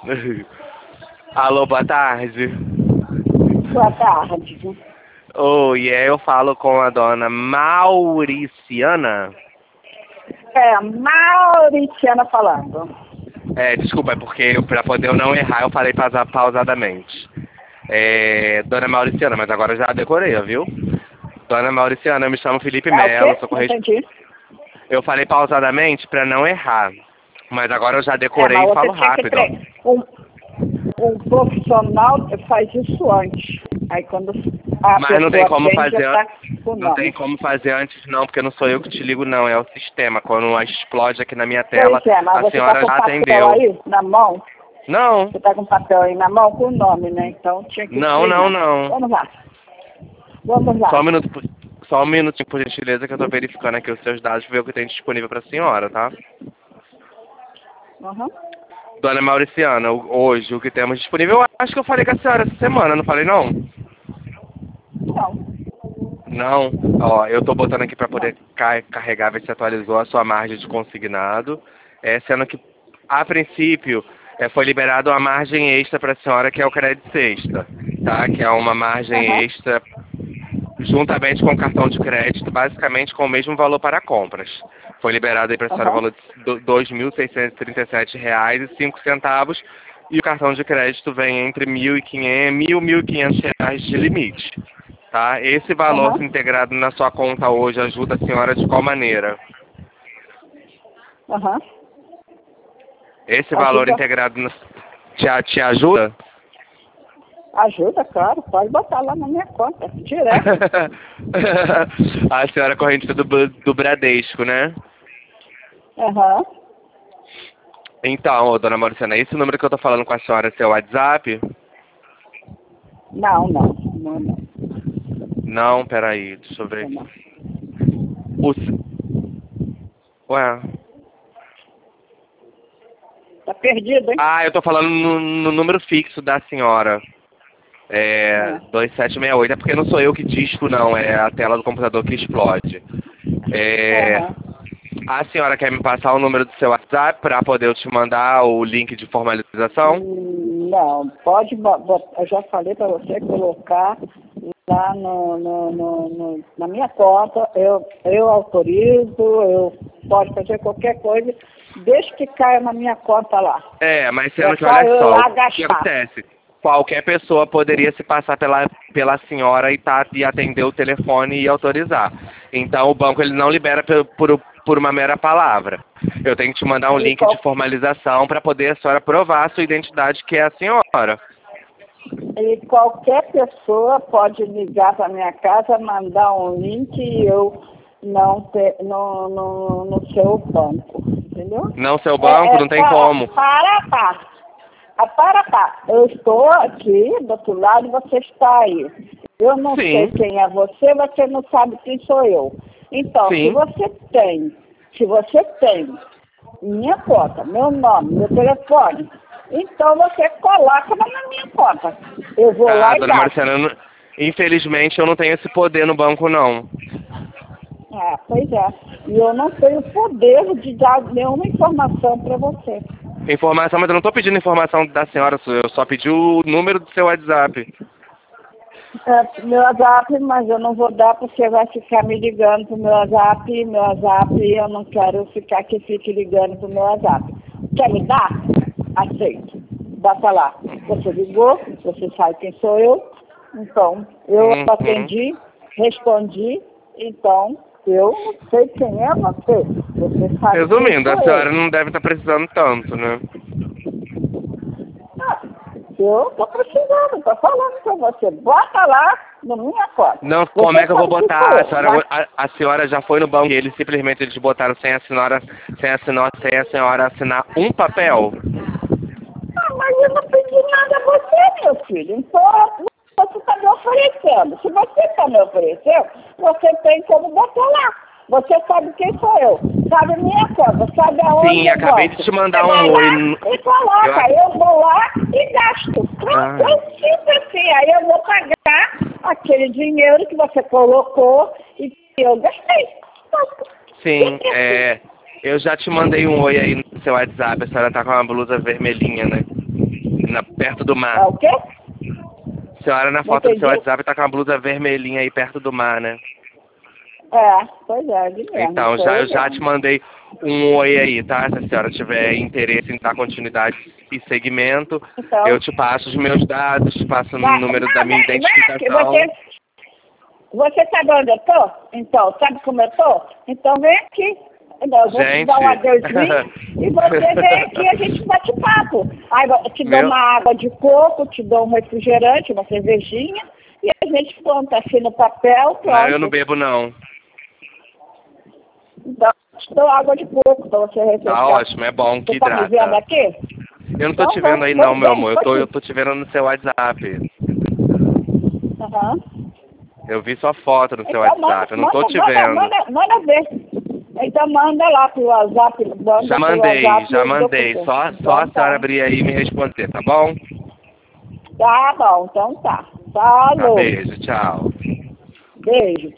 Alô, boa tarde. Boa tarde. Oi, eu falo com a dona Mauriciana. É, Mauriciana falando. Desculpa, é porque pra poder eu não errar eu falei pausadamente. Dona Mauriciana, mas agora eu já decorei, viu? Dona Mauriciana, eu me chamo Felipe É o Melo, quê? sou Não entendi. Eu falei pausadamente pra não errar, mas agora eu já É, decorei mas e você falo tinha que rápido. um profissional faz isso antes. Aí quando a Mas não tem pessoa como atende, já fazer, tá com o não tem nome. como fazer antes não, porque não sou eu que te ligo não, é o sistema. Quando explode aqui na minha tela, Pois é, mas a você tá senhora com já papel atendeu. aí na mão? Não, Você tá com papel aí na mão com o nome, né? Então tinha que não, não, escrever. não. Vamos lá. Vamos lá. Só um minutinho, por gentileza, que eu tô verificando aqui os seus dados pra ver o que tem disponível pra senhora, tá? Uhum. Dona Mauriciana, hoje o que temos disponível, eu acho que eu falei com a senhora essa semana, não falei não? Não, Não, ó, eu tô botando aqui pra não. poder carregar, ver se atualizou a sua margem de consignado, sendo que, a princípio, foi liberado uma margem extra pra senhora, que é o crédito sexta, tá? Que é uma margem Aham, extra juntamente com o cartão de crédito, basicamente com o mesmo valor para compras. Foi liberado aí para a senhora o aham, valor de R$ 2.637,05 e o cartão de crédito vem entre R$ 1.500 de limite. Tá? Esse valor aham, integrado na sua conta hoje ajuda a senhora de qual maneira? aham. Esse valor Ajuda, integrado te ajuda? ajuda, claro. Pode botar lá na minha conta, direto. A senhora é corrente do Bradesco, né? Aham. Então, ô, dona Mauriciana, esse número que eu tô falando com a senhora é seu WhatsApp? Não, não. Não, não. Não, peraí, deixa eu ver Não, aqui. não. O... Ué? Tá perdido, hein? Ah, eu tô falando no número fixo da senhora. É. 2768, é porque não sou eu que disco, não, é a tela do computador que explode. É... Aham. A senhora quer me passar o número do seu WhatsApp para poder eu te mandar o link de formalização? Não, pode botar, eu já falei para você colocar lá na minha conta, eu autorizo, eu posso fazer qualquer coisa, desde que caia na minha conta lá. Mas É sendo que, só olha eu ir só, lá o que gastar. acontece? Qualquer pessoa poderia se passar pela senhora e atender o telefone e autorizar. Então o banco ele não libera por uma mera palavra. Eu tenho que te mandar um E, link de formalização para poder a senhora provar a sua identidade, que é a senhora. e qualquer pessoa pode ligar para minha casa, mandar um link e eu não ter, no seu banco, entendeu? Não seu banco, não tem como. Eu estou aqui do outro lado e você está aí. Eu não sei Sim, quem é você não sabe quem sou eu. Então, sim. se você tem minha conta, meu nome, meu telefone, então você coloca na minha conta. Eu vou Ah, lá e dona gasto. Marciana, infelizmente eu não tenho esse poder no banco, não. Ah, pois é. E eu não tenho poder de dar nenhuma informação para você. Informação, mas eu não estou pedindo informação da senhora, eu só pedi o número do seu WhatsApp. É, meu WhatsApp, mas eu não vou dar porque vai ficar me ligando pro meu WhatsApp. Meu WhatsApp, eu não quero ficar que fique ligando pro meu WhatsApp. Quer me dar? Aceito. Bota lá. Você ligou, você sabe quem sou eu. Então, eu Uhum. atendi, respondi. Então, eu sei quem é você. Você sabe quem Resumindo, a sou senhora eu. não deve estar precisando tanto, né? Ah, eu tô precisando, tô falando com você. Bota lá na minha conta. Não, como é Você que eu vou sabe quem sou botar? eu. A senhora já foi no banco e eles simplesmente eles botaram sem a senhora assinar um papel? Ah, mas eu não pedi nada a você, meu filho. Então, você está me oferecendo. Se você está me oferecendo, você tem como botar lá. Você sabe quem sou eu. Sabe minha conta. Sabe aonde Sim, eu acabei de boto. te Você mandar vai um oi. lá e coloca. Eu vou lá e gasto. Ah, Tranquilo, simples assim. Aí eu vou pagar aquele dinheiro que você colocou e que eu gastei. sim, Simples assim. eu já te mandei um oi aí no seu WhatsApp, a senhora tá com uma blusa vermelhinha, né? perto do É mar. o quê? A senhora na foto do seu WhatsApp tá com a blusa vermelhinha aí perto do mar, né? É, pois é, de mesmo. Então, eu já te mandei um oi aí, tá? Se a senhora tiver interesse em dar continuidade e segmento, Então, eu te passo os meus dados, te passo o número da minha vem aqui, identificação. Você sabe onde eu tô? Então, sabe como eu tô? Então vem aqui. Então, eu vou te dar um adeuzinho e você vem aqui e a gente bate papo. Aí eu te dou uma água de coco, te dou um refrigerante, uma cervejinha, e a gente conta assim no papel, pronto. Não, eu não bebo não. Então, eu te dou água de coco pra você refrescar. Tá ótimo, é bom que Você tá me vendo hidrata. aqui? Eu não tô Então, te vendo aí não, meu amor. Eu tô te vendo no seu WhatsApp. Aham. Eu vi sua foto no seu Então, WhatsApp, eu não tô te vendo. Manda ver. Então manda lá pro WhatsApp. Já mandei. Só a senhora abrir aí e me responder, tá bom? Tá bom, então tá. Falou. Tá, beijo, tchau. Beijo.